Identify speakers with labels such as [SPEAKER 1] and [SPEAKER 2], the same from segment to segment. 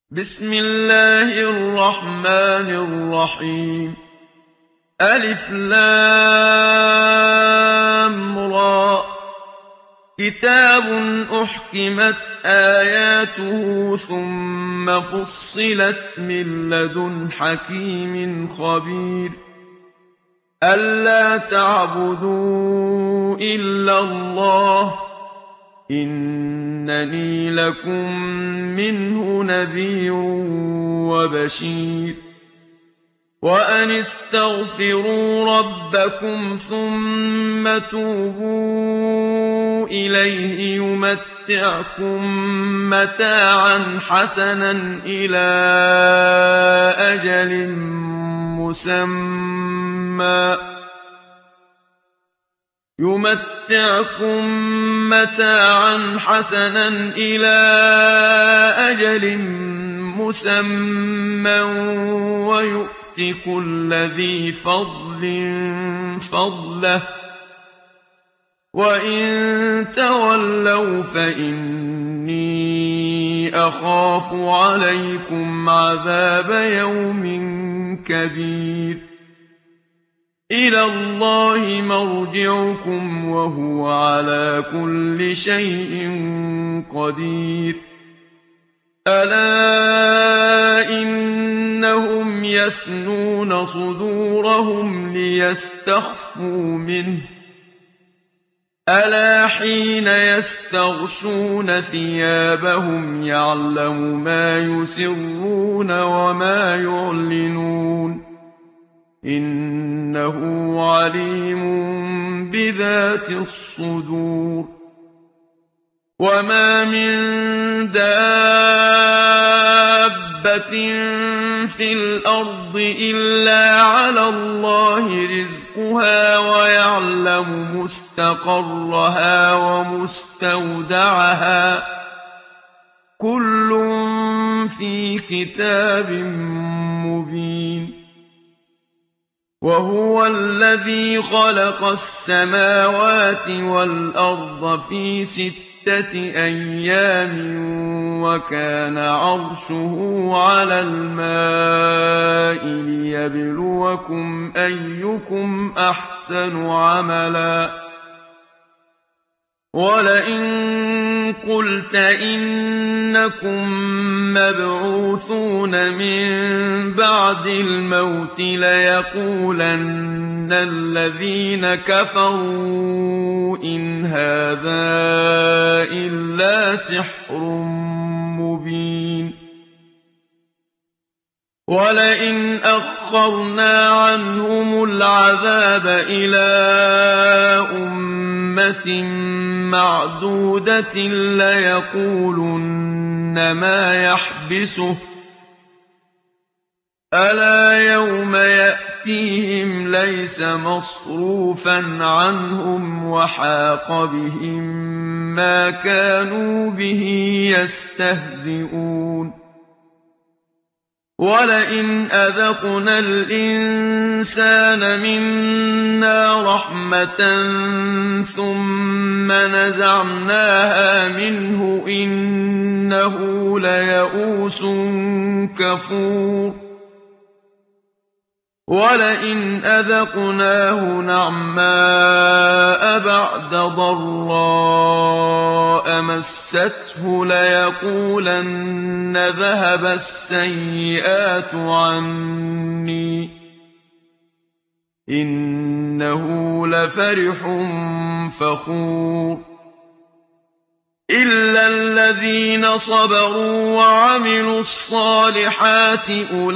[SPEAKER 1] بسم الله الرحمن الرحيم ألف لام را كتاب أحكمت آياته ثم فصلت من لدن حكيم خبير ألا تعبدوا إلا الله إنني لكم منه نذير وبشير وأن استغفروا ربكم ثم توبوا إليه يمتعكم متاعا حسنا إلى أجل مسمى ويؤت كل ذي فضل فضله وإن تولوا فإني أخاف عليكم عذاب يوم كبير إلى الله مرجعكم وهو على كل شيء قدير ألا إنهم يثنون صدورهم ليستخفوا منه ألا حين يستغشون ثيابهم يعلم ما يسرون وما يعلنون إنه عليم بذات الصدور وما من دابة في الأرض إلا على الله رزقها ويعلم مستقرها ومستودعها كل في كتاب مبين وهو الذي خلق السماوات والأرض في 6 أيام وكان عرشه على الماء ليبلوكم أيكم أحسن عملا ولئن قلت إنكم مبعوثون من بعد الموت ليقولن الذين كفروا إن هذا إلا سحر مبين ولئن أخرنا عنهم العذاب إلى أمة معدودة ليقولن ما يحبسه ألا يوم يأتيهم ليس مصروفا عنهم وحاق بهم ما كانوا به يستهزئون ولئن أذقنا الإنسان منا رحمة ثم نزعناها منه إنه ليئوس كفور ولئن أذقناه نعماء بعد ضراء مسته ليقولن ذهب السيئات عني إنه لفرح فخور إلا الذين صبروا وعملوا الصالحات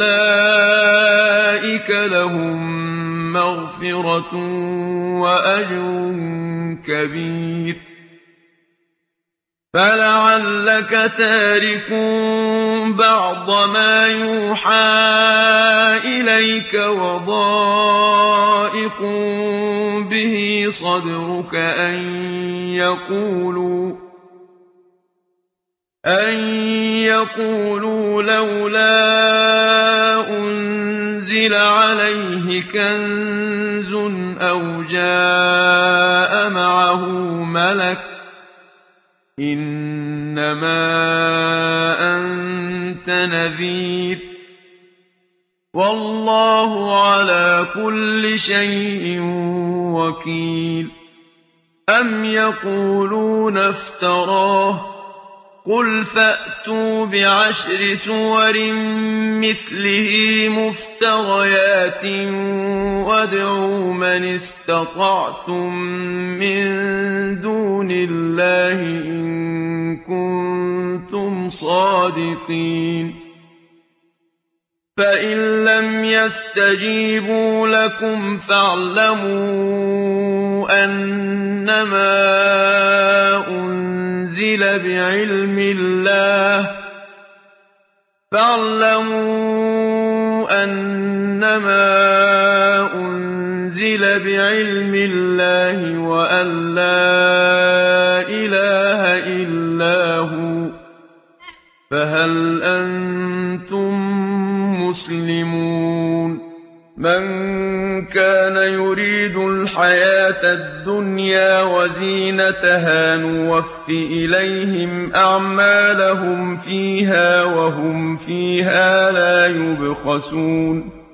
[SPEAKER 1] أولئك لهم مغفرة وأجر كبير فلعلك تارك بعض ما يوحى إليك وضائق به صدرك أن يقولوا لولا أنزل عليه كنز أو جاء معه ملك إنما أنت أَنتَ نَذِيرٌ وَاللَّهُ عَلَىٰ كُلِّ شَيْءٍ وَكِيلٌ أَمْ يَقُولُونَ افْتَرَاهُ ۖ قُلْ فَأْتُوا بِعَشْرِ سُوَرٍ مِّثْلِهِ مُفْتَرَيَاتٍ وَادْعُوا مَنِ اسْتَطَعْتُم مِّن دُونِ اللَّهِ إِن كُنتُمْ صَادِقِينَ فَإِن لَّمْ يَسْتَجِيبُوا لَكُمْ فَاعْلَمُوا أَنَّمَا أُنزِلَ بِعِلْمِ اللَّهِ وَأَن لَّا إِلَٰهَ إِلَّا هُوَ فَهَلْ أَنتُم مُّسْلِمُونَ مَن كَانَ يُرِيدُ الْحَيَاةَ الدُّنْيَا وَزِينَتَهَا نُوَفِّ إِلَيْهِمْ أَعْمَالَهُمْ فِيهَا وَهُمْ فِيهَا لَا يُبْخَسُونَ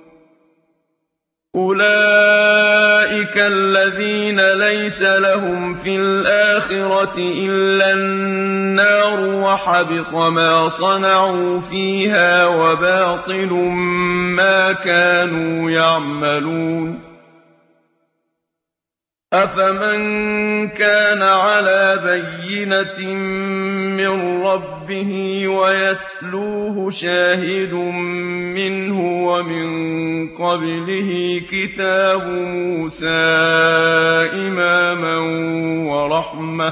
[SPEAKER 1] أُولَٰئِكَ الَّذِينَ لَيْسَ لَهُمْ فِي الْآخِرَةِ إِلَّا النَّارُ وَحَبِطَ مَا صَنَعُوا فِيهَا وَبَاطِلٌ مَّا كَانُوا يَعْمَلُونَ أَفَمَن كَانَ عَلَىٰ بَيِّنَةٍ مِّن رَّبِّهِ وَيَتْلُوهُ شَاهِدٌ مِّنْهُ وَمِن قَبْلِهِ كِتَابُ مُوسَىٰ إِمَامًا وَرَحْمَةً ۚ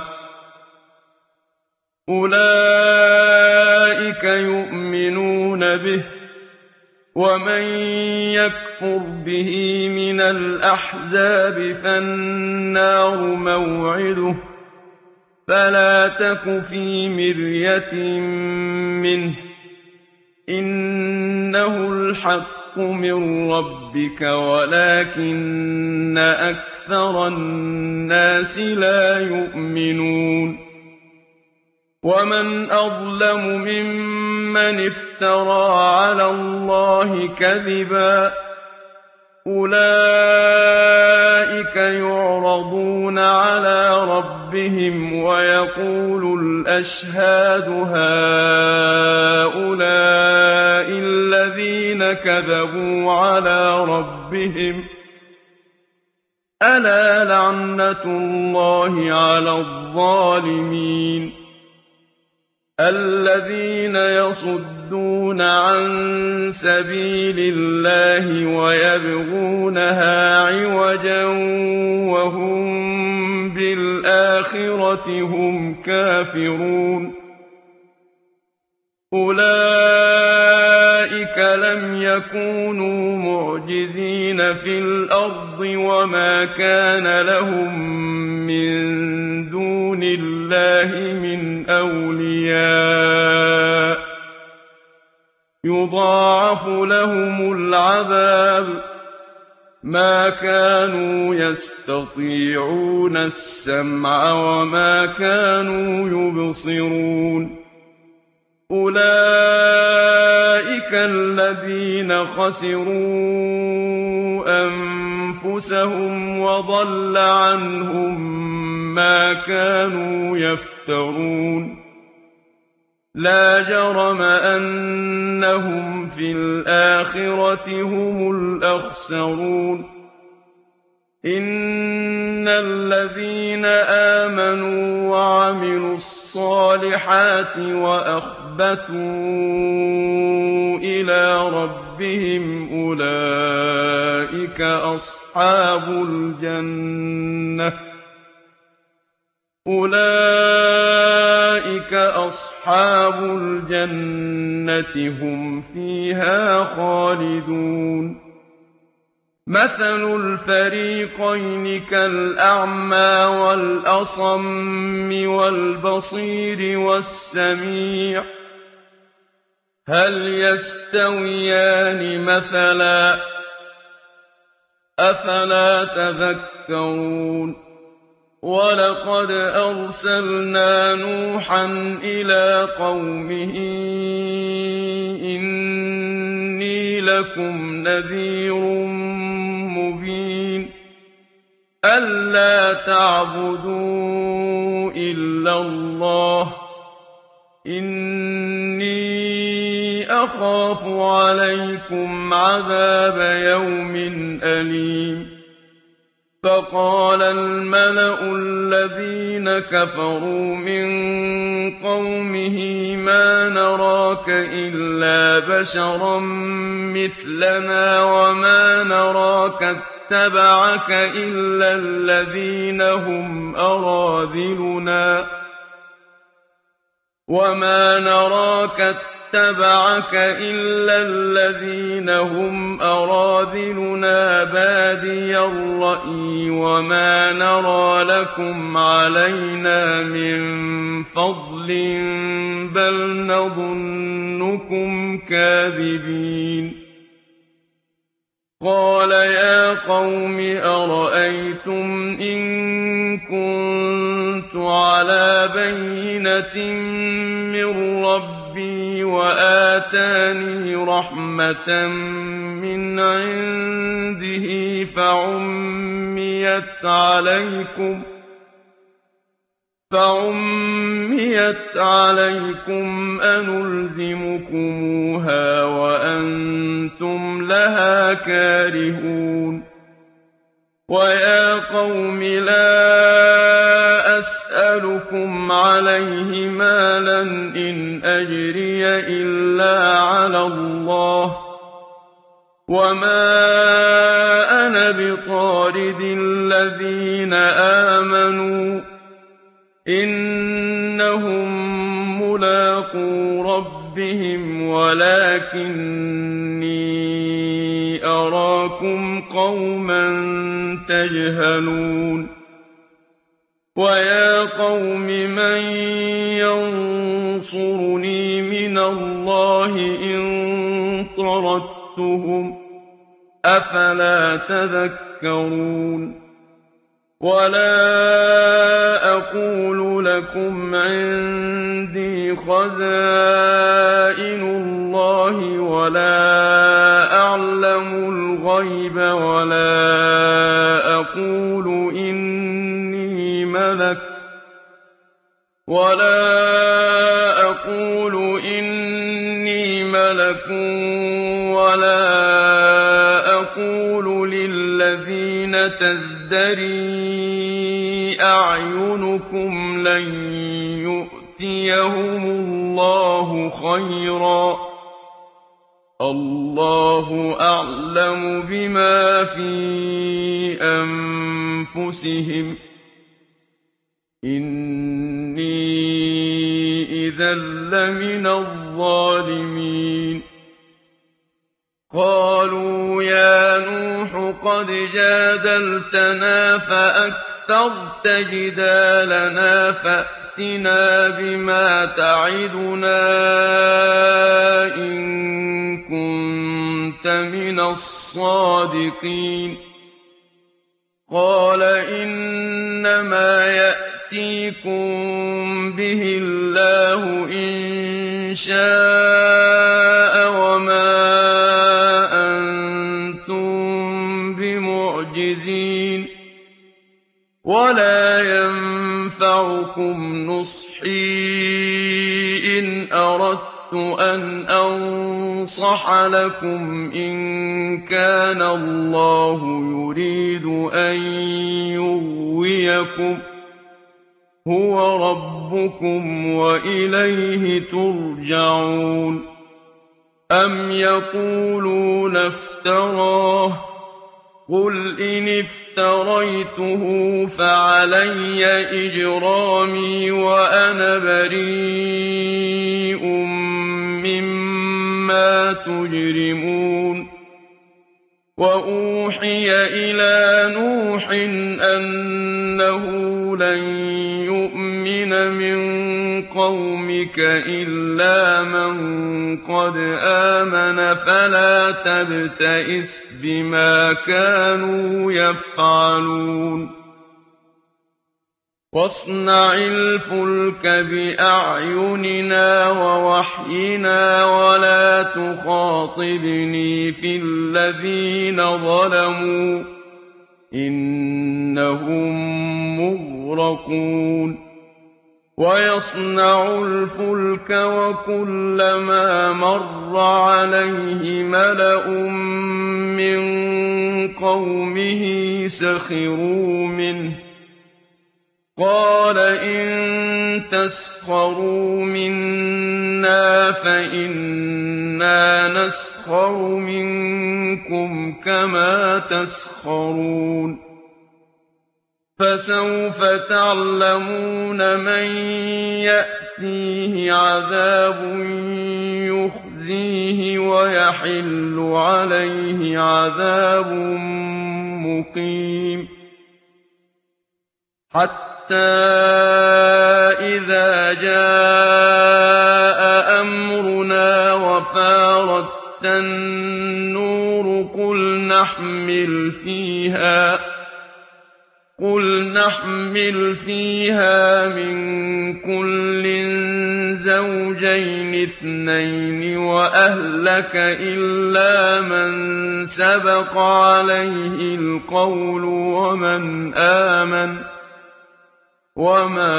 [SPEAKER 1] أُولَٰئِكَ يُؤْمِنُونَ بِهِ ۚ وَمَن يَكْفُرْ بِهِ مِنَ الْأَحْزَابِ فَالنَّارُ مَوْعِدُهُ ۚ فَلَا تَكُ فِي مِرْيَةٍ مِّنْهُ ۚ إِنَّهُ الْحَقُّ مِن رَّبِّكَ وَلَٰكِنَّ أَكْثَرَ النَّاسِ لَا يُؤْمِنُونَ وَمَنْ أَظْلَمُ مِمَّنِ افْتَرَىٰ عَلَى اللَّهِ كَذِبًا ۚ أُولَٰئِكَ يُعْرَضُونَ عَلَىٰ رَبِّهِمْ وَيَقُولُ الْأَشْهَادُ هَٰؤُلَاءِ الَّذِينَ كَذَبُوا عَلَىٰ رَبِّهِمْ ۚ أَلَا لَعْنَةُ اللَّهِ عَلَى الظَّالِمِينَ الَّذِينَ يَصُدُّونَ عَن سَبِيلِ اللَّهِ وَيَبْغُونَهَا عِوَجًا وَهُم بِالْآخِرَةِ هُمْ كَافِرُونَ أُولَٰئِكَ لَمْ يَكُونُوا مُعْجِزِينَ فِي الْأَرْضِ وَمَا كَانَ لَهُم مِّن دُونِ اللَّهِ مِنْ أَوْلِيَاءَ ۘ يُضَاعَفُ لَهُمُ الْعَذَابُ ۚ مَا كَانُوا يَسْتَطِيعُونَ السَّمْعَ وَمَا كَانُوا يُبْصِرُونَ أُولَٰئِكَ الَّذِينَ خَسِرُوا أَنفُسَهُمْ وَضَلَّ عَنْهُم مَّا كَانُوا يَفْتَرُونَ لَا جَرَمَ أَنَّهُمْ فِي الْآخِرَةِ هُمُ الْأَخْسَرُونَ إِنَّ الَّذِينَ آمَنُوا وَعَمِلُوا الصَّالِحَاتِ وَأَخْبَتُوا إِلَىٰ رَبِّهِمْ أُولَٰئِكَ أَصْحَابُ الْجَنَّةِ هُمْ فِيهَا خَالِدُونَ مَثَلُ الْفَرِيقَيْنِ كَالْأَعْمَىٰ وَالْأَصَمِّ وَالْبَصِيرِ وَالسَّمِيعِ ۚ هَلْ يَسْتَوِيَانِ مَثَلًا ۚ أَفَلَا تَذَكَّرُونَ وَلَقَدْ أَرْسَلْنَا نُوحًا إِلَىٰ قَوْمِهِ إِنِّي لَكُمْ نَذِيرٌ مُّبِينٌ أَلَّا تَعْبُدُوا إِلَّا اللَّهَ إِنِّي أَخَافُ عَلَيْكُمْ عَذَابَ يَوْمٍ أَلِيمٍ فَقَالَ الْمَلَأُ الَّذِينَ كَفَرُوا مِن قَوْمِهِ مَا نَرَاكَ إِلَّا بَشَرًا مِّثْلَنَا وَمَا نَرَاكَ اتَّبَعَكَ إِلَّا الَّذِينَ هُمْ أَرَاذِلُنَا بَادِيَ الرَّأْيِ وَمَا نَرَىٰ لَكُمْ عَلَيْنَا مِن فَضْلٍ بَلْ نَظُنُّكُمْ كَاذِبِينَ قَالَ يَا قَوْمِ أَرَأَيْتُمْ إِن كُنتُ عَلَىٰ بَيِّنَةٍ مِّن رَّبِّي وَآتَانِي رَحْمَةً مِّنْ عِندِهِ فَعُمِّيَتْ عَلَيْكُمْ أَنُلْزِمُكُمُوهَا وَأَنتُمْ لَهَا كَارِهُونَ وَيَا قَوْمِ لَا أَسْأَلُكُمْ عَلَيْهِ مَالًا إِنْ أَجْرِيَ إِلَّا عَلَى اللَّهِ ۚ وَمَا أَنَا بِطَارِدِ الَّذِينَ آمَنُوا ۚ إِنَّهُم مُّلَاقُو رَبِّهِمْ وَلَٰكِنِّي أَرَاكُمْ قَوْمًا تَجْهَلُونَ وَيَا قَوْمِ مَن يَنصُرُنِي مِنَ اللَّهِ إِن طَرَدتُّهُمْ ۚ أَفَلَا تَذَكَّرُونَ وَلَا أَقُولُ لَكُمْ عِندِي خَزَائِنُ اللَّهِ وَلَا أَعْلَمُ الْغَيْبَ وَلَا أَقُولُ إِنِّي مَلَكٌ وَلَا أَقُولُ لِلَّذِينَ تَزْدَرِي أَعْيُنُكُمْ لَن يُؤْتِيَهُمُ اللَّهُ خَيْرًا ۖ اللَّهُ أَعْلَمُ بِمَا فِي أَنفُسِهِمْ ۖ إِنِّي إِذًا لَّمِنَ الظَّالِمِينَ قَالُوا يَا نُوحُ قَدْ جَادَلْتَنَا فَأَكْثَرْتَ جِدَالَنَا فَأْتِنَا بِمَا تَعِدُنَا إِن كُنتَ مِنَ الصَّادِقِينَ قَالَ إِنَّمَا يَأْتِيكُم بِهِ اللَّهُ إِن شَاءَ وَمَا أَنتُم بِمُعْجِزِينَ وَلَا يَنفَعُكُمْ نُصْحِي إِنْ أَرَدتُّ أَنْ أَنصَحَ لَكُمْ إِن كَانَ اللَّهُ يُرِيدُ أَن يُغْوِيَكُمْ ۚ هُوَ رَبُّكُمْ وَإِلَيْهِ تُرْجَعُونَ أَمْ يَقُولُونَ افْتَرَاهُ ۖ قُلْ إِنِ افْتَرَيْتُهُ فَعَلَيَّ إِجْرَامِي وَأَنَا بَرِيءٌ مِّمَّا تُجْرِمُونَ وَأُوحِيَ إِلَىٰ نُوحٍ أَنَّهُ لَن يُؤْمِنَ مِن قَوْمِكَ إِلَّا مَن قَدْ آمَنَ فَلَا تَبْتَئِسْ بِمَا كَانُوا يَفْعَلُونَ وَاصْنَعِ الْفُلْكَ بِأَعْيُنِنَا وَوَحْيِنَا وَلَا تُخَاطِبْنِي فِي الَّذِينَ ظَلَمُوا ۖ إِنَّهُم مُّغْرَقُونَ وَيَصْنَعُ الْفُلْكَ وَكُلَّمَا مَرَّ عَلَيْهِ مَلَأٌ مِّن قَوْمِهِ سَخِرُوا مِنْهُ ۚ قَالَ إِن تَسْخَرُوا مِنَّا فَإِنَّا نَسْخَرُ مِنكُمْ كَمَا تَسْخَرُونَ فَسَوْفَ تَعْلَمُونَ مَن يَأْتِيهِ عَذَابٌ يُخْزِيهِ وَيَحِلُّ عَلَيْهِ عَذَابٌ مُّقِيمٌ حَتَّىٰ إِذَا جَاءَ أَمْرُنَا وَفَارَتِ النُّورُ قُلْ نَحْمِلُ فِيهَا مِن كُلٍّ زَوْجَيْنِ اثْنَيْنِ وَأَهْلَكَ إِلَّا مَن سَبَقَ عَلَيْهِ الْقَوْلُ وَمَنْ آمَنَ وَمَا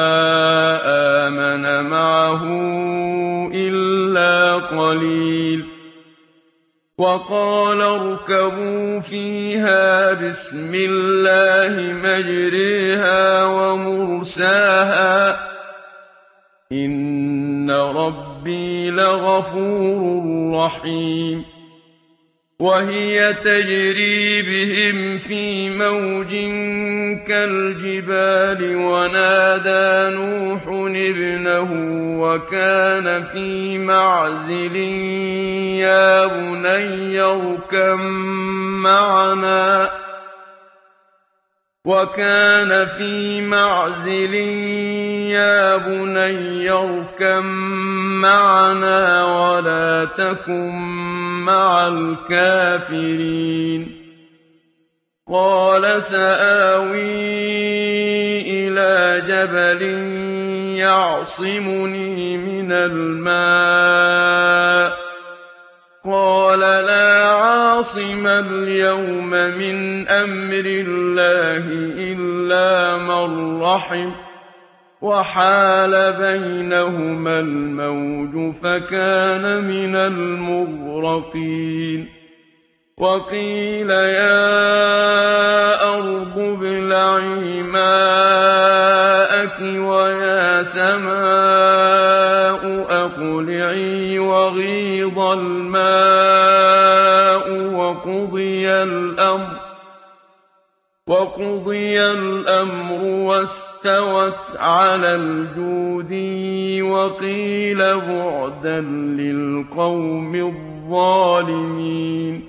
[SPEAKER 1] آمَنَ مَعَهُ إِلَّا قَلِيلٌ وَقَالَ ارْكَبُوا فِيهَا بِسْمِ اللَّهِ مَجْرَاهَا وَمُرْسَاهَا ۚ إِنَّ رَبِّي لَغَفُورٌ رَّحِيمٌ وَهِيَ تَجْرِي بِهِمْ فِي مَوْجٍ كَالْجِبَالِ وَنَادَىٰ نُوحٌ ابْنَهُ وَكَانَ فِي مَعْزِلٍ يَا بُنَيَّ ارْكَب مَّعَنَا وَلَا تَكُن مَّعَ الْكَافِرِينَ قَالَ سَآوِي إِلَىٰ جَبَلٍ يَعْصِمُنِي مِنَ الْمَاءِ ۚ قَالَ لَا عَاصِمَ الْيَوْمَ مِنْ أَمْرِ اللَّهِ إِلَّا مَن رَّحِمَ ۚ وَحَالَ بَيْنَهُمَا الْمَوْجُ فَكَانَ مِنَ الْمُغْرَقِينَ وَقِيلَ يَا أَرْضُ ابْلَعِي مَاءَكِ وَيَا سَمَاءُ أَقْلِعِي وَغِيضَ الْمَاءُ وَقُضِيَ الْأَمْرُ وَاسْتَوَتْ عَلَى الْجُودِيِّ وَقِيلَ بُعْدًا لِّلْقَوْمِ الظَّالِمِينَ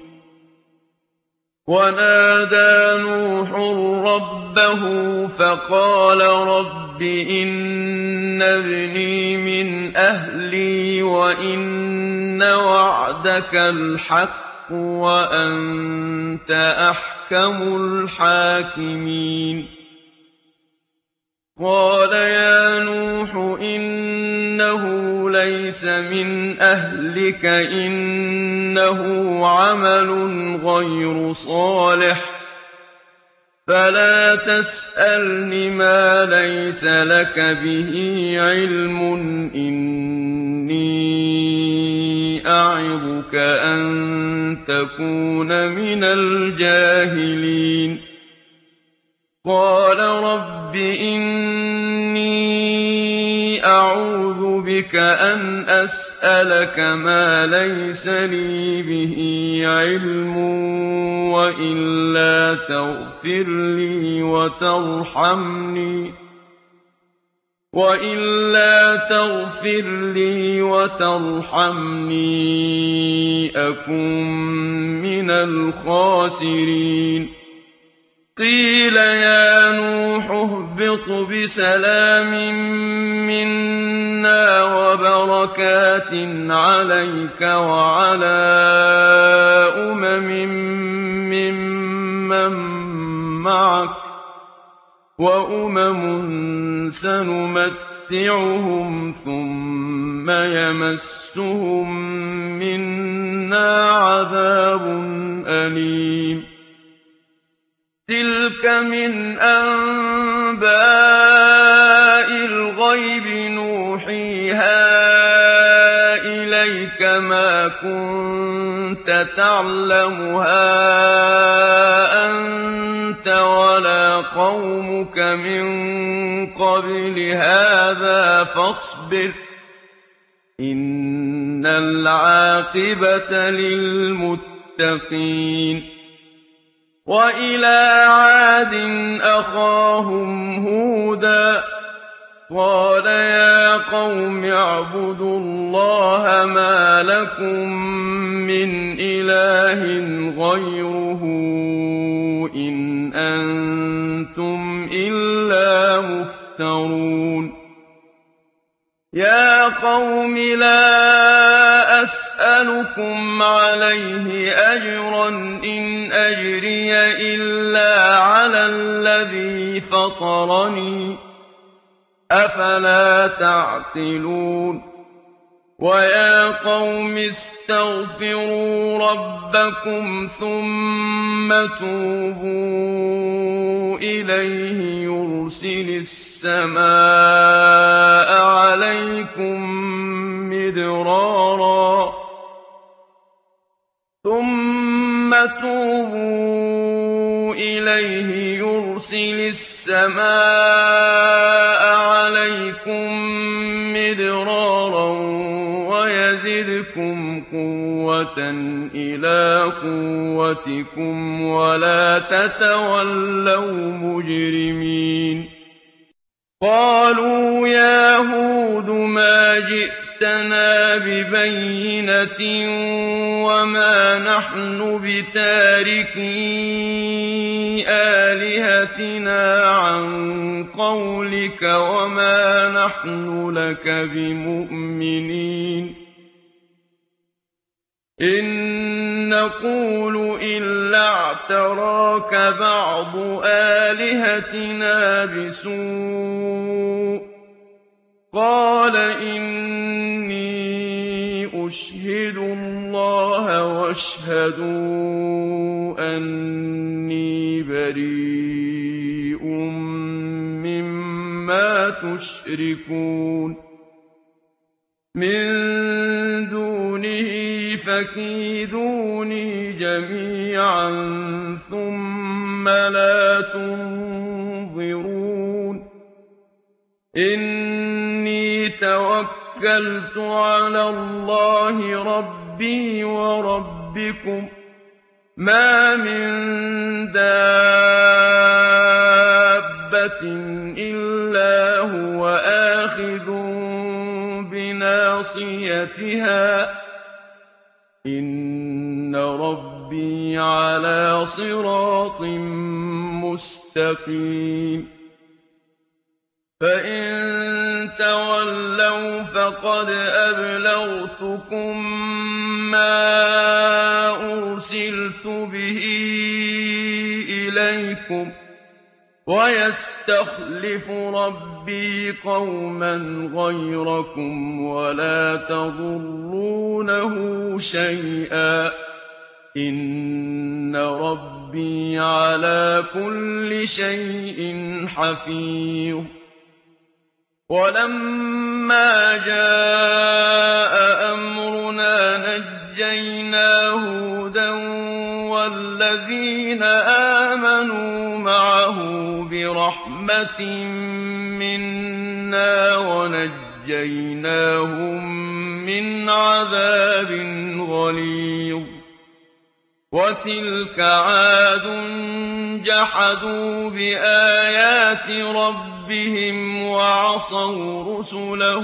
[SPEAKER 1] وَنَادَىٰ نُوحٌ رَّبَّهُ فَقَالَ رَبِّ إِنَّ ابْنِي مِنْ أَهْلِي وَإِنَّ وَعْدَكَ الْحَقُّ وَأَنتَ أَحْكَمُ الْحَاكِمِينَ قَالَ يَا نُوحُ إِنَّهُ لَيْسَ مِنْ أَهْلِكَ ۖ إِنَّهُ عَمَلٌ غَيْرُ صَالِحٍ ۖ فَلَا تَسْأَلْنِ مَا لَيْسَ لَكَ بِهِ عِلْمٌ ۖ إِنِّي أَعِظُكَ أَن تَكُونَ مِنَ الْجَاهِلِينَ قَالَ رَبِّ إِنِّي أَعُوذُ بِكَ أَنْ أَسْأَلَكَ مَا لَيْسَ لِي بِهِ عِلْمٌ ۖ وَإِلَّا تَغْفِرْ لِي وَتَرْحَمْنِي أَكُن مِّنَ الْخَاسِرِينَ قِيلَ يَا نُوحُ اهْبِطْ بِسَلَامٍ مِّنَّا وَبَرَكَاتٍ عَلَيْكَ وَعَلَىٰ أُمَمٍ مِّمَّن مَّعَكَ ۚ وَأُمَمٌ سَنُمَتِّعُهُمْ ثُمَّ يَمَسُّهُم مِّنَّا عَذَابٌ أَلِيمٌ تِلْكَ مِنْ أَنبَاءِ الْغَيْبِ نُوحِيهَا إِلَيْكَ ۖ مَا كُنتَ تَعْلَمُهَا أَنتَ وَلَا قَوْمُكَ مِن قَبْلِ هَٰذَا ۖ فَاصْبِرْ ۖ إِنَّ الْعَاقِبَةَ لِلْمُتَّقِينَ وَإِلَىٰ عَادٍ أَخَاهُمْ هُودًا ۚ قَالَ يَا قَوْمِ اعْبُدُوا اللَّهَ مَا لَكُم مِّنْ إِلَٰهٍ غَيْرُهُ إِنْ أَنتُمْ إِلَّا مُفْتَرُونَ يَا قَوْمِ لَا أَسْأَلُكُمْ عَلَيْهِ أَجْرًا ۖ إِنْ أَجْرِيَ إِلَّا عَلَى الَّذِي فَطَرَنِي ۚ أَفَلَا تَعْقِلُونَ وَيَا قَوْمِ اسْتَغْفِرُوا رَبَّكُمْ ثُمَّ تُوبُوا إِلَيْهِ يُرْسِلِ السَّمَاءَ عَلَيْكُم مِّدْرَارًا وَيَزِدْكُمْ قُوَّةً إِلَىٰ قُوَّتِكُمْ وَلَا تَتَوَلَّوْا مُجْرِمِينَ قَالُوا يَا هُودُ مَا جِئْتَنَا بِبَيِّنَةٍ وَمَا نَحْنُ بِتَارِكِي آلِهَتِنَا عَن قَوْلِكَ وَمَا نَحْنُ لَكَ بِمُؤْمِنِينَ إِن نَّقُولُ إِلَّا اعْتَرَاكَ بَعْضُ آلِهَتِنَا بِسُوءٍ ۗ قَالَ إِنِّي أُشْهِدُ اللَّهَ وَاشْهَدُوا أَنِّي بَرِيءٌ مِّمَّا تُشْرِكُونَ مِن دُونِهِ فَكِيدُونِي جَمِيعًا ثُمَّ لَا تُنظِرُونِ إِنِّي تَوَكَّلْتُ عَلَى اللَّهِ رَبِّي وَرَبِّكُم ۚ مَّا مِن دَابَّةٍ إِلَّا هُوَ آخِذٌ بِنَاصِيَتِهَا ۚ إِنَّ رَبِّي عَلَىٰ صِرَاطٍ مُّسْتَقِيمٍ فَإِن تَوَلَّوْا فَقَدْ أَبْلَغْتُكُم مَّا أُرْسِلْتُ بِهِ إِلَيْكُمْ ۚ وَيَسْتَخْلِفُ رَبِّي قَوْمًا غَيْرَكُمْ وَلَا تَضُرُّونَهُ شَيْئًا ۚ إِنَّ رَبِّي عَلَىٰ كُلِّ شَيْءٍ حَفِيظٌ وَلَمَّا جَاءَ أَمْرُنَا نَجَّيْنَا هُودًا وَالَّذِينَ آمَنُوا معه بِرَحْمَةٍ مِّنَّا وَنَجَّيْنَاهُم مِّنْ عَذَابٍ غَلِيظٍ وَتِلْكَ عَادٌ جَحَدُوا بِآيَاتِ رَبِّهِمْ وَعَصَوْا رُسُلَهُ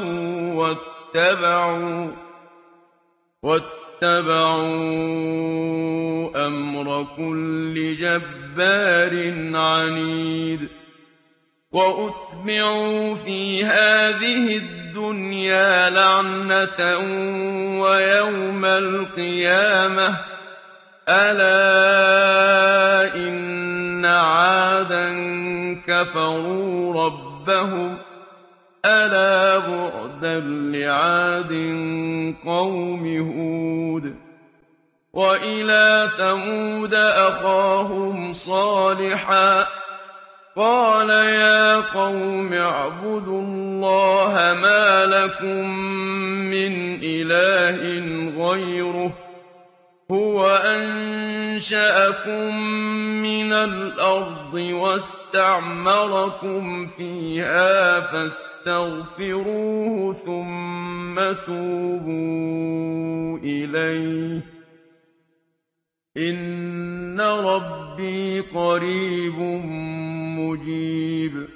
[SPEAKER 1] وَاتَّبَعُوا أَمْرَ كُلِّ جَبَّارٍ عَنِيدٍ وَأُتْبِعُوا فِي هَٰذِهِ الدُّنْيَا لَعْنَةً وَيَوْمَ الْقِيَامَةِ ۗ أَلَا إِنَّ إِنَّ عَادًا كَفَرُوا رَبَّهُمْ أَلَا بُعْدًا لِّعَادٍ قَوْمِ هُودٍ وَإِلَىٰ ثَمُودَ أَخَاهُمْ صَالِحًا قَالَ يَا قَوْمِ اعْبُدُوا اللَّهَ مَا لَكُم مِّنْ إِلَٰهٍ غَيْرُهُ هُوَ أَنشَأَكُم مِّنَ الْأَرْضِ وَاسْتَعْمَرَكُمْ فِيهَا فَاسْتَغْفِرُوهُ ثُمَّ تُوبُوا إِلَيْهِ ۚ إِنَّ رَبِّي قَرِيبٌ مُّجِيبٌ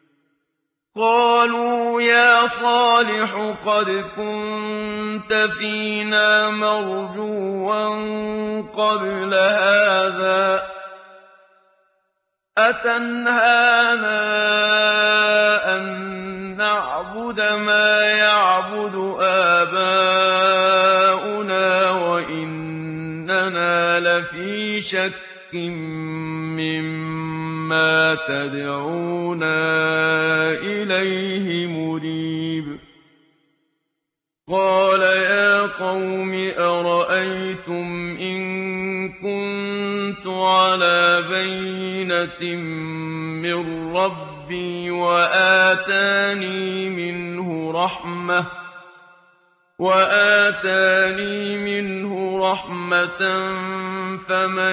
[SPEAKER 1] قَالُوا يَا صَالِحُ قَدْ كُنتَ فِينَا مَرْجُوًّا قَبْلَ هَٰذَا أَتَنْهَانَا أَن نَّعْبُدَ مَا يَعْبُدُ آبَاؤُنَا وَإِنَّنَا لَفِي شَكٍّ مِّمَّا تَدْعُونَا إِلَيْهِ مُرِيبٍ قَالَ يَا قَوْمِ أَرَأَيْتُمْ إِن كُنتُ عَلَىٰ بَيِّنَةٍ مِّن رَّبِّي وَآتَانِي مِنْهُ رَحْمَةً فَمَن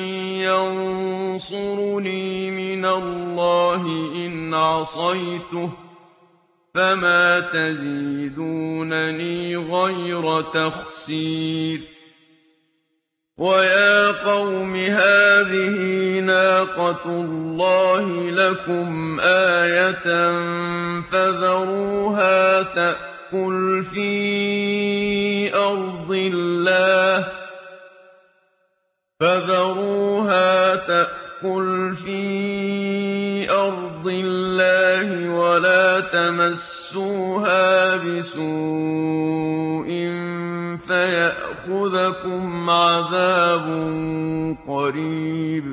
[SPEAKER 1] يَنصُرُنِي مِنَ اللَّهِ إِنْ عَصَيْتُهُ ۖ فَمَا تَزِيدُونَنِي غَيْرَ تَخْسِيرٍ وَيَا قَوْمِ هَٰذِهِ نَاقَةُ اللَّهِ لَكُمْ آيَةً فَذَرُوهَا تَأْكُلْ فِي أَرْضِ اللَّهِ وَلَا تَمَسُّوهَا بِسُوءٍ فَيَأْخُذَكُمْ عَذَابٌ قَرِيبٌ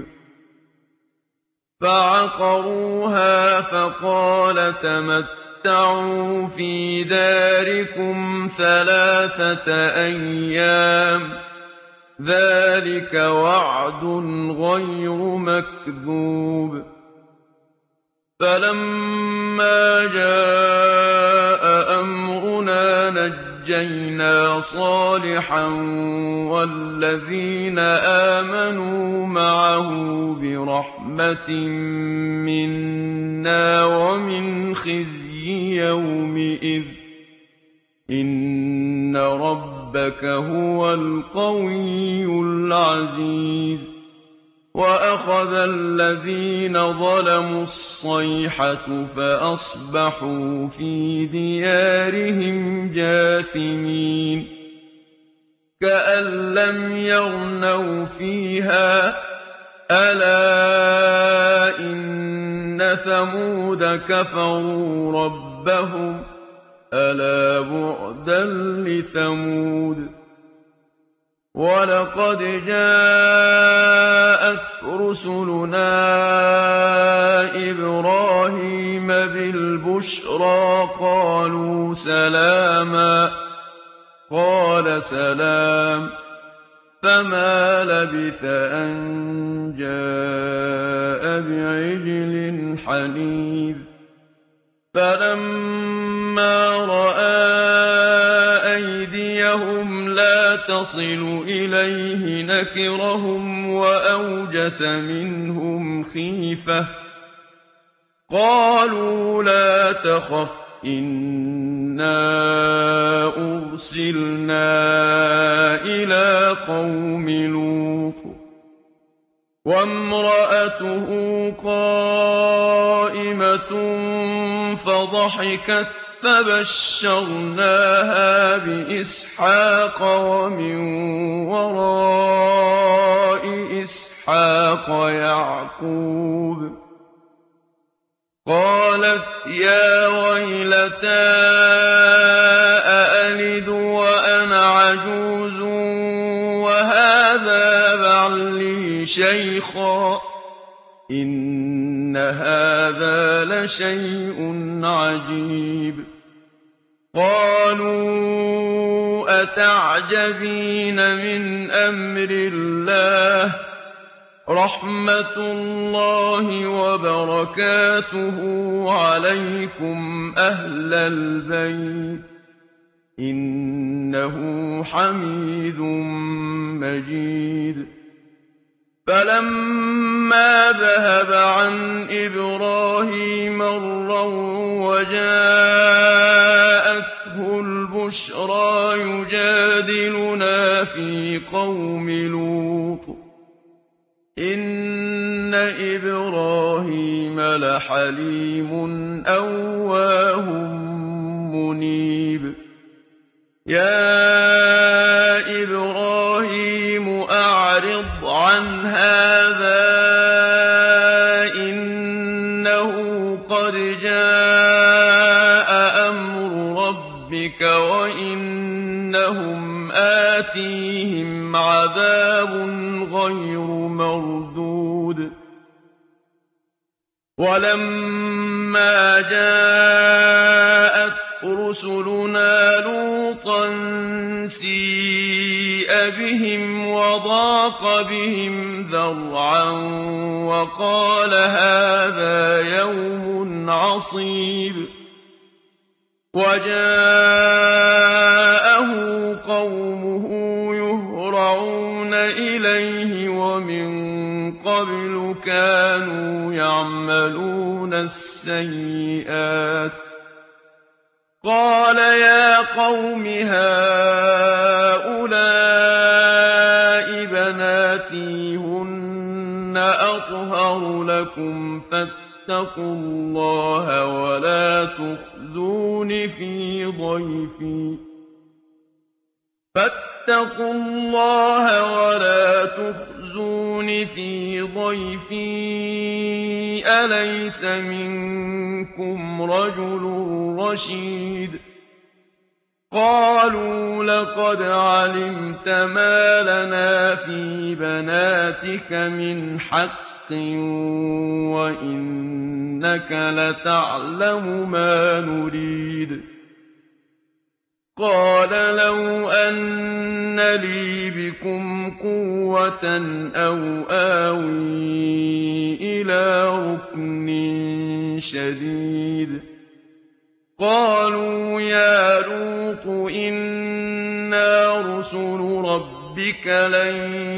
[SPEAKER 1] فَعَقَرُوهَا فَقَالَ تَمَتَّعُوا فِي دَارِكُمْ 3 أَيَّامٍ ۖ ذَٰلِكَ وَعْدٌ غَيْرُ مَكْذُوبٍ فَلَمَّا جَاءَ أَمْرُنَا نَجَّيْنَا صَالِحًا وَالَّذِينَ آمَنُوا مَعَهُ بِرَحْمَةٍ مِّنَّا وَمِنْ خِزْيِ يَوْمِئِذٍ ۗ إِنَّ رَبَّكَ هُوَ الْقَوِيُّ الْعَزِيزُ وَأَخَذَ الَّذِينَ ظَلَمُوا الصَّيْحَةُ فَأَصْبَحُوا فِي دِيَارِهِمْ جَاثِمِينَ كَأَن لَّمْ يَغْنَوْا فِيهَا ۗ أَلَا إِنَّ ثَمُودَ كَفَرُوا رَبَّهُمْ أَلَا بُعْدًا لِّثَمُودَ وَلَقَدْ جَاءَتْ رُسُلُنَا إِبْرَاهِيمَ بِالْبُشْرَىٰ قَالُوا سَلَامًا قَالَ سَلَامٌ ۖ فَمَا لَبِثَ أَن جَاءَ بِعِجْلٍ حَنِيذٍ فَلَمَّا رَأَىٰ أَيْدِيَهُمْ لَا تَصِلُ إِلَيْهِ نَكِرَهُمْ وَأَوْجَسَ مِنْهُمْ خِيفَةً ۚ قَالُوا لَا تَخَفْ إِنَّا أُرْسِلْنَا إِلَىٰ قَوْمِ لُوطٍ وَامْرَأَتُهُ قَائِمَةٌ فَضَحِكَتْ فَبَشَّرْنَاهَا بِإِسْحَاقَ وَمِن وَرَاءِ إِسْحَاقَ يَعْقُوبَ قَالَتْ يَا وَيْلَتَا أَأَلِدُ وَأَنَا عَجُوزٌ وَهَٰذَا بَعْلِي شَيْخًا إِنَّ هَٰذَا لَشَيْءٌ عَجِيبٌ قَالُوا أَتَعْجَبِينَ مِنْ أَمْرِ اللَّهِ ۖ رَحْمَتُ اللَّهِ وَبَرَكَاتُهُ عَلَيْكُمْ أَهْلَ الْبَيْتِ ۚ إِنَّهُ حَمِيدٌ مَّجِيدٌ فَلَمَّا ذَهَبَ عَنْ إِبْرَاهِيمَ الرَّوْعُ وَجَاءَتْهُ الْبُشْرَىٰ يُجَادِلُنَا فِي قَوْمِ لُوطٍ إِنَّ إِبْرَاهِيمَ لَحَلِيمٌ أَوَّاهٌ مُّنِيبٌ يَا إِبْرَاهِيمُ أَعْرِضْ عَنْ هَٰذَا إِنَّهُ قَدْ جَاءَ أَمْرُ رَبِّكَ وَإِنَّهُمْ آتِيهِمْ عَذَابٌ غَيْرُ مَرْدُودٍ وَلَمَّا جَاءَتْ رُسُلُنَا لُوطًا سِيءَ بِهِمْ وَضَاقَ بِهِمْ ذَرْعًا وَقَالَ هَٰذَا يَوْمٌ عَصِيبٌ وَجَاءَهُ قَوْمُهُ يُهْرَعُونَ إِلَيْهِ وَمِن قَبْلُ كَانُوا يَعْمَلُونَ السَّيِّئَاتِ قَالَ يَا قَوْمِ هَٰؤُلَاءِ بَنَاتِي هُنَّ أَطْهَرُ لَكُمْ فَاتَّقُوا اللَّهَ وَلَا تُخْزُونِ فِي ضَيْفِي أَلَيْسَ مِنكُمْ رَجُلٌ رَّشِيدٌ قَالُوا لَقَدْ عَلِمْتَ مَا لَنَا فِي بَنَاتِكَ مِنْ حَقٍّ وَإِنَّكَ لَتَعْلَمُ مَا نُرِيدُ قَالَ لَوْ أَنَّ لِي بِكُمْ قُوَّةً أَوْ آوِي إِلَىٰ رُكْنٍ شَدِيدٍ قَالُوا يَا لُوطُ إِنَّا رُسُلُ رَبِّكَ لَن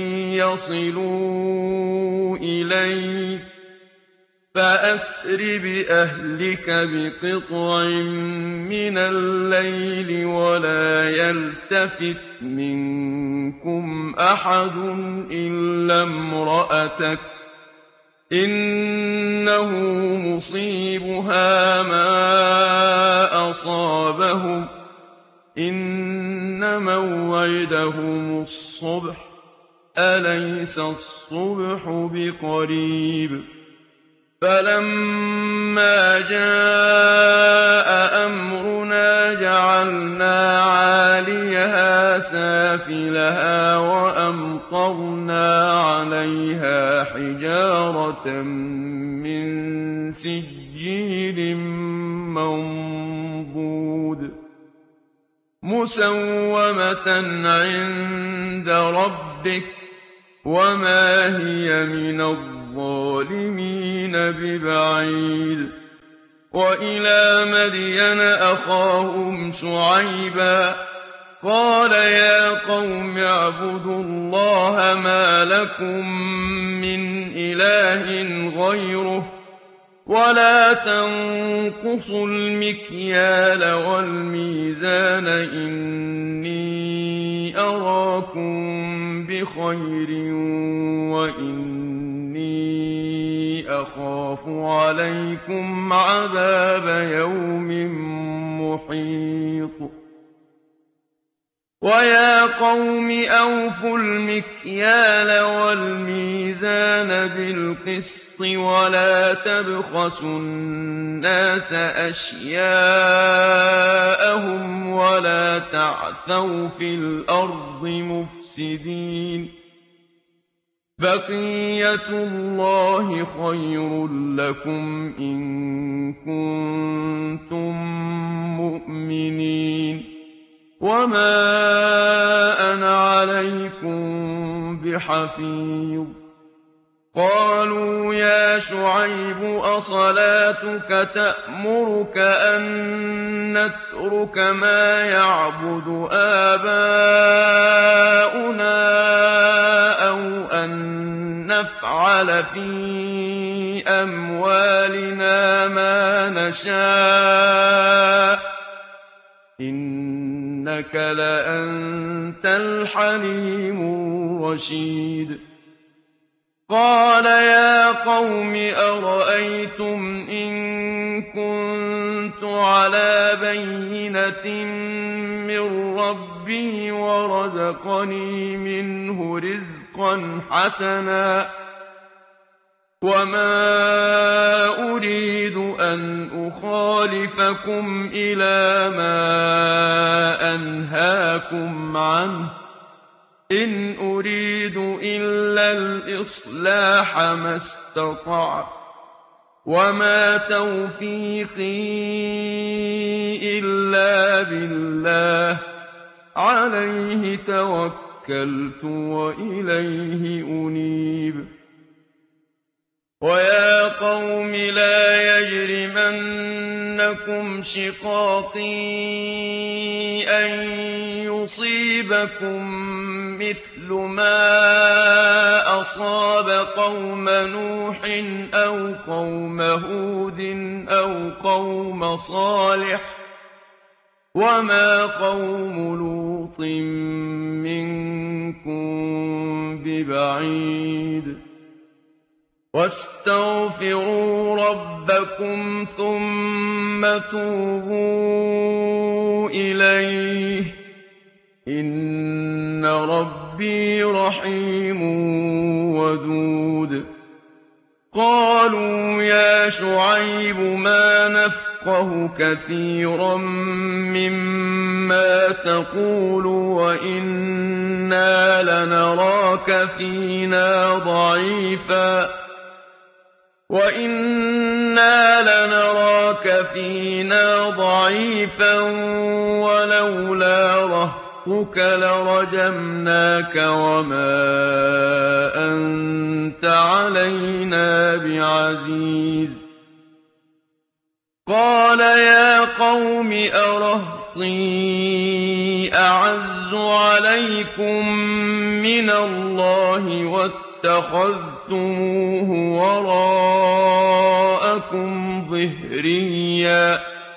[SPEAKER 1] يَصِلُوا إِلَيْكَ فَأَسْرِ بِأَهْلِكَ بِقِطْعٍ مِّنَ اللَّيْلِ وَلَا يَلْتَفِتْ مِنكُمْ أَحَدٌ إِلَّا امْرَأَتَكَ ۖ إِنَّهُ مُصِيبُهَا مَا أَصَابَهُمْ ۚ إِنَّ مَوْعِدَهُمُ الصُّبْحُ ۚ أَلَيْسَ الصُّبْحُ بِقَرِيبٍ فَلَمَّا جَاءَ أَمْرُنَا جَعَلْنَا عَالِيَهَا سَافِلَهَا وَأَمْطَرْنَا عَلَيْهَا حِجَارَةً مِّن سِجِّيلٍ مَّنضُودٍ مُّسَوَّمَةً عِندَ رَبِّكَ ۖ وَمَا هِيَ مِنَ الظَّالِمِينَ بِبَعِيدٍ وَإِلَىٰ مَدْيَنَ أَخَاهُمْ شُعَيْبًا قَالَ يَا قَوْمِ اعْبُدُوا اللَّهَ مَا لَكُم مِّنْ إِلَٰهٍ غَيْرُهُ وَلَا تَنقُصُوا الْمِكْيَالَ وَالْمِيزَانَ إِنِّي أَرَاكُم بِخَيْرٍ وَإِنِّي أَخَافُ عَلَيْكُمْ عَذَابَ يَوْمٍ مُّحِيطٍ وَيَا قَوْمِ أَوْفُوا الْمِكْيَالَ وَالْمِيزَانَ بِالْقِسْطِ وَلَا تَبْخَسُوا النَّاسَ أَشْيَاءَهُمْ وَلَا تَعْثَوْا فِي الْأَرْضِ مُفْسِدِينَ بَقِيَّتُ اللَّهِ خَيْرٌ لَّكُمْ إِن كُنتُم مُّؤْمِنِينَ وَمَا أَنَا عَلَيْكُم بِحَفِيظٍ قَالُوا يَا شُعَيْبُ أَصَلَاتُكَ تَأْمُرُكَ أَن نَّتْرُكَ مَا يَعْبُدُ آبَاؤُنَا أَوْ أَن نَّفْعَلَ فِي أَمْوَالِنَا مَا نَشَاءُ ۖ إِنَّكَ لَأَنتَ الْحَلِيمُ الرَّشِيدُ قَالَ يَا قَوْمِ أَرَأَيْتُمْ إِن كُنتُ عَلَىٰ بَيِّنَةٍ مِّن رَّبِّي وَرَزَقَنِي مِنْهُ رِزْقًا حَسَنًا وَمَا أُرِيدُ أَنْ أُخَالِفَكُمْ إِلَىٰ مَا أَنْهَاكُمْ عَنْهُ ۚ إِنْ أُرِيدُ إِلَّا الْإِصْلَاحَ مَا اسْتَطَعْتُ ۚ وَمَا تَوْفِيقِي إِلَّا بِاللَّهِ ۚ عَلَيْهِ تَوَكَّلْتُ وَإِلَيْهِ أُنِيبُ وَيَا قَوْمِ لَا يَجْرِمَنَّكُمْ شِقَاقِي أَن يُصِيبَكُم مِّثْلُ مَا أَصَابَ قَوْمَ نُوحٍ أَوْ قَوْمَ هُودٍ أَوْ قَوْمَ صَالِحٍ ۚ وَمَا قَوْمُ لُوطٍ مِّنكُم بِبَعِيدٍ وَاسْتَغْفِرُوا رَبَّكُمْ ثُمَّ تُوبُوا إِلَيْهِ ۚ إِنَّ رَبِّي رَحِيمٌ وَدُودٌ قَالُوا يَا شُعَيْبُ مَا نَفْقَهُ كَثِيرًا مِّمَّا تَقُولُ وَإِنَّا لَنَرَاكَ فِينَا ضَعِيفًا وَلَوْلَا رَهْطُكَ لَرَجَمْنَاكَ وَمَا أَنتَ عَلَيْنَا بِعَزِيزٍ قَالَ يَا قَوْمِ أَرَهْطِي أَعَزُّ عَلَيْكُم مِّنَ اللَّهِ وَاتَّخَذْتُمُوهُ وَرَاءَكُمْ ظِهْرِيًّا ۖ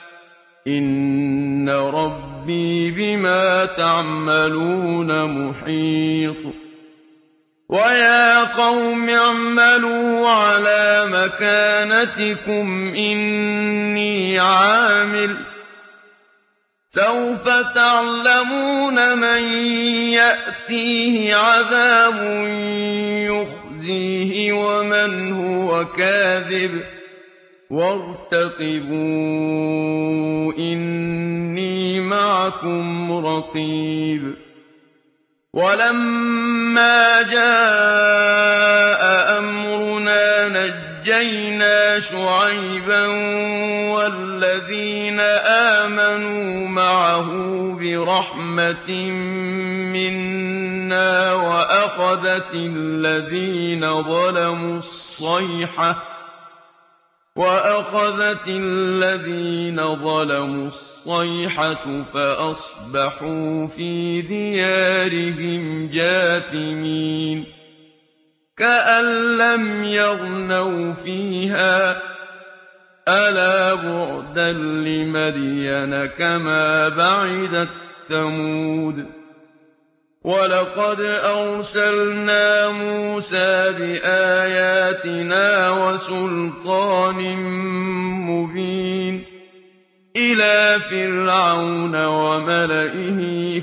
[SPEAKER 1] إِنَّ رَبِّي بِمَا تَعْمَلُونَ مُحِيطٌ وَيَا قَوْمِ اعْمَلُوا عَلَىٰ مَكَانَتِكُمْ إِنِّي عَامِلٌ ۖ سَوْفَ تَعْلَمُونَ مَن يَأْتِيهِ عَذَابٌ يُخْزِيهِ وَمَنْ هُوَ كَاذِبٌ ۖ وَارْتَقِبُوا إِنِّي مَعَكُمْ رَقِيبٌ وَلَمَّا جَاءَ أَمْرُنَا نَجَّيْنَا شُعَيْبًا وَالَّذِينَ آمَنُوا مَعَهُ بِرَحْمَةٍ مِّنَّا وَأَخَذَتِ الَّذِينَ ظَلَمُوا الصَّيْحَةُ فَأَصْبَحُوا فِي دِيَارِهِمْ جَاثِمِينَ كَأَن لَّمْ يَغْنَوْا فِيهَا ۗ أَلَا بُعْدًا لِّمَدْيَنَ كَمَا بَعِدَتْ ثَمُودُ وَلَقَدْ أَرْسَلْنَا مُوسَىٰ بِآيَاتِنَا وَسُلْطَانٍ مُّبِينٍ إِلَىٰ فِرْعَوْنَ وَمَلَئِهِ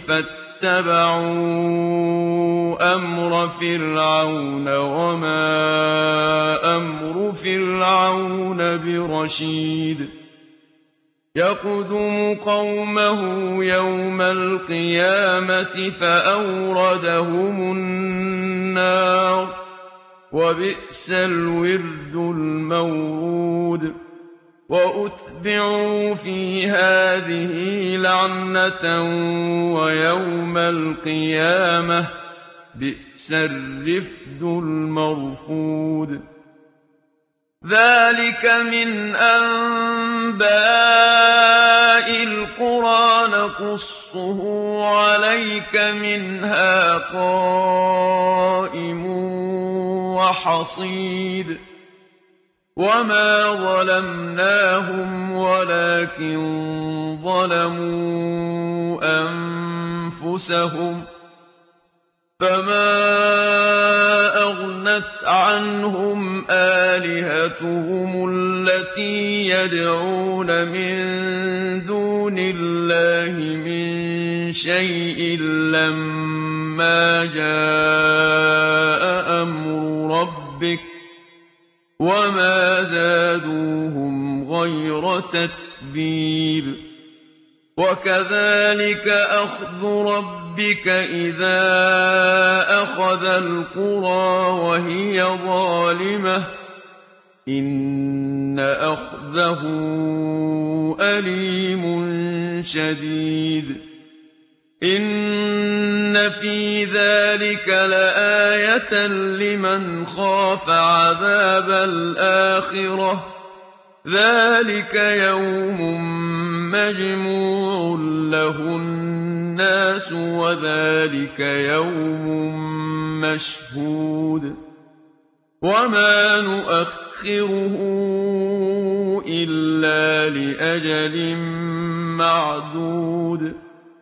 [SPEAKER 1] فَاتَّبَعُوا أَمْرَ فِرْعَوْنَ ۖ وَمَا أَمْرُ فِرْعَوْنَ بِرَشِيدٍ يَقْدُمُ قَوْمَهُ يَوْمَ الْقِيَامَةِ فَأَوْرَدَهُمُ النَّارَ وبئس الورد المورود وأتبعوا في هذه لعنة ويوم القيامة بئس الرفد المرفود ذلك من أنباء القرى نقصه عليك منها قائم وحصيد وما ظلمناهم ولكن ظلموا أنفسهم فما أغنت عنهم آلهتهم التي يدعون من دون الله من شيء لما جاء أمر ربك وما زادوهم غير تتبيب وكذلك أخذ ربك إذا أخذ القرى وهي ظالمة إن أخذه أليم شديد إن في ذلك لآية لمن خاف عذاب الآخرة ذلك يوم مجموع له الناس وذلك يوم مشهود وما نؤخره إلا لأجل معدود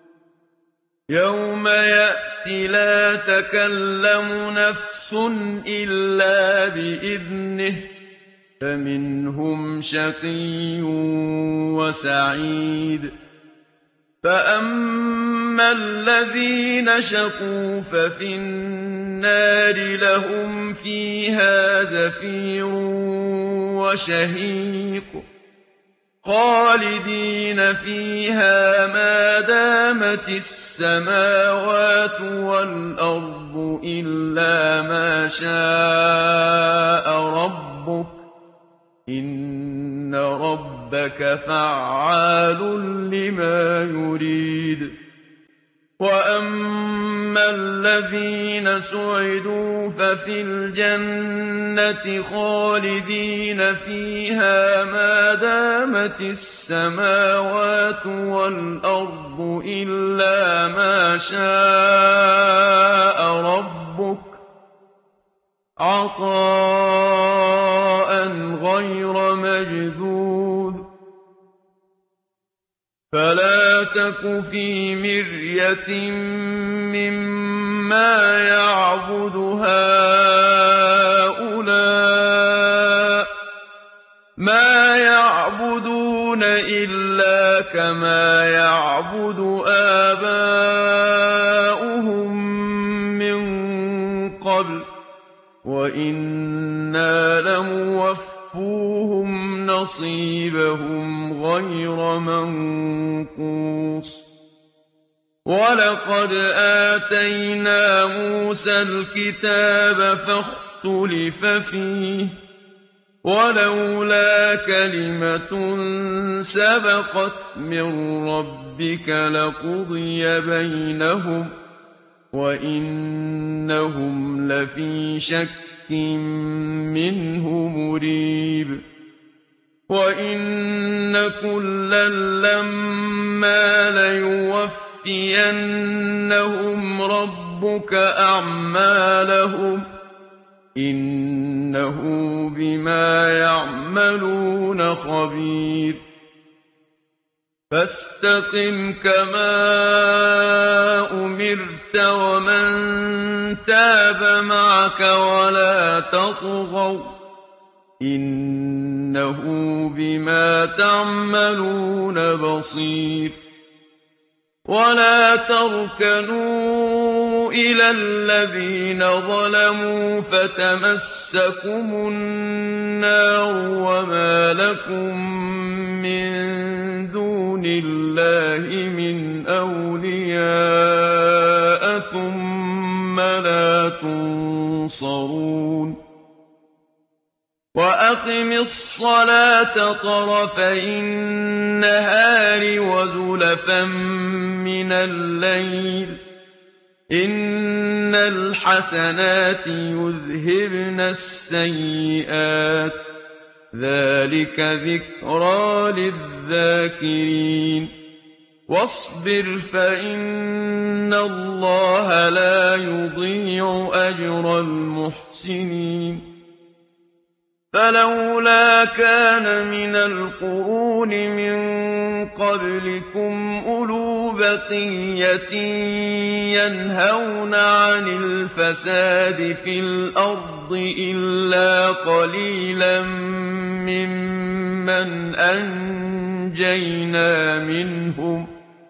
[SPEAKER 1] يوم يأتي لا تكلم نفس إلا بإذنه فمنهم شقي وسعيد فأما الذين شقوا ففي النار لهم فيها زفير وشهيق خالدين فيها ما دامت السماوات والأرض إلا ما شاء ربك إن ربك فعال لما يريد وأما الذين سعدوا ففي الجنة خالدين فيها ما دامت السماوات والأرض إلا ما شاء ربك عطاء غير مجذوذ فلا تك في مرية مما يعبد هؤلاء ما يعبدون إلا كما يعبد آباؤهم من قبل وإنا لموفوهم نصيبهم غير منقوص ولقد آتينا موسى الكتاب فاختلف فيه ولولا كلمة سبقت من ربك لقضي بينهم وإنهم لفي شك منه مريب وإن كلا لما ليوفينهم ربك أعمالهم إنه بما يعملون خبير فاستقم كما أمرت ومن تاب معك ولا تطغوا إنه بما تعملون بصير ولا تركنوا إلى الذين ظلموا فتمسكم النار وما لكم من دون الله من أولياء ثم لا تنصرون وَأَقِمِ الصَّلَاةَ طَرَفَيِ النَّهَارِ وَزُلَفًا مِّنَ اللَّيْلِ ۚ إِنَّ الْحَسَنَاتِ يُذْهِبْنَ السَّيِّئَاتِ ۚ ذَٰلِكَ ذِكْرَىٰ لِلذَّاكِرِينَ وَاصْبِرْ فَإِنَّ اللَّهَ لَا يُضِيعُ أَجْرَ الْمُحْسِنِينَ فَلَوْلَا كَانَ مِنَ الْقُرُونِ مِن قَبْلِكُمْ أُولُو بَقِيَّةٍ يَنْهَوْنَ عَنِ الْفَسَادِ فِي الْأَرْضِ إِلَّا قَلِيلًا مِّمَّنْ أَنجَيْنَا مِنْهُمْ ۗ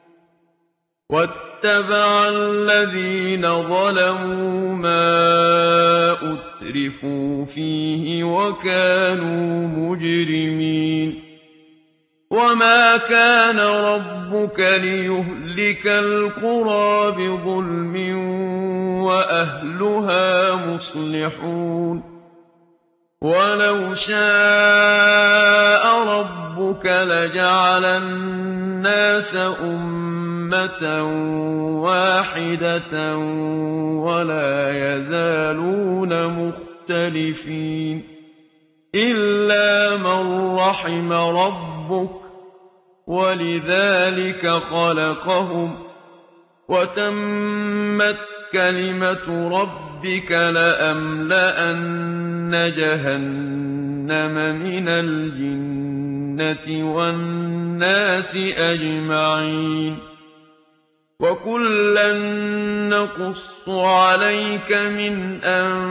[SPEAKER 1] وَاتَّبَعَ الَّذِينَ ظَلَمُوا مَا أُتْرِفُوا فِيهِ وَكَانُوا مُجْرِمِينَ وَمَا كَانَ رَبُّكَ لِيُهْلِكَ الْقُرَىٰ بِظُلْمٍ وَأَهْلُهَا مُصْلِحُونَ وَلَوْ شَاءَ رَبُّكَ لَجَعَلَ النَّاسَ أُمَّةً وَاحِدَةً وَلَا يَزَالُونَ مُخْتَلِفِينَ إِلَّا مَن رَّحِمَ رَبُّكَ ۚ وَلِذَٰلِكَ خَلَقَهُمْ ۗ وَتَمَّتْ كَلِمَةُ رَبِّكَ لَأَمْلَأَنَّ جَهَنَّمَ مِنَ الْجِنَّةِ وَالنَّاسِ أَجْمَعِينَ وَكُلًّا نَّقُصُّ عَلَيْكَ مِنْ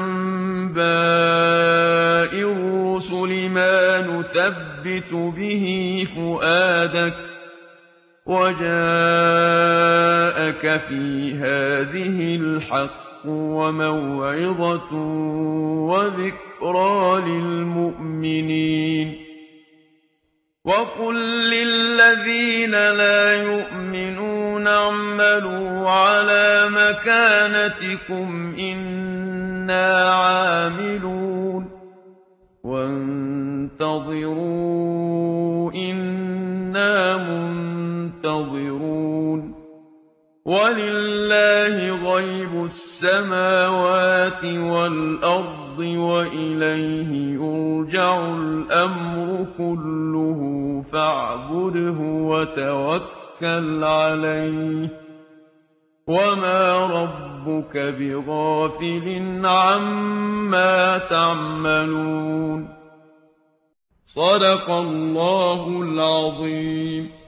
[SPEAKER 1] أَنبَاءِ الرُّسُلِ مَا نُثَبِّتُ بِهِ فُؤَادَكَ ۖ وَجَاءَكَ فِي هَٰذِهِ الْحَقُّ وَمَوْعِظَةٌ وَذِكْرَىٰ لِلْمُؤْمِنِينَ وَقُل لِّلَّذِينَ لَا يُؤْمِنُونَ اعْمَلُوا عَلَىٰ مَكَانَتِكُمْ إِنَّا عَامِلُونَ وَانتَظِرُوا إِنَّا مُنتَظِرُونَ وَلِلَّهِ غَيْبُ السَّمَاوَاتِ وَالْأَرْضِ وَإِلَيْهِ يُرْجَعُ الْأَمْرُ كُلُّهُ فَاعْبُدْهُ وَتَوَكَّلْ عَلَيْهِ ۚ وَمَا رَبُّكَ بِغَافِلٍ عَمَّا تَعْمَلُونَ صَدَقَ اللَّهُ الْعَظِيمُ.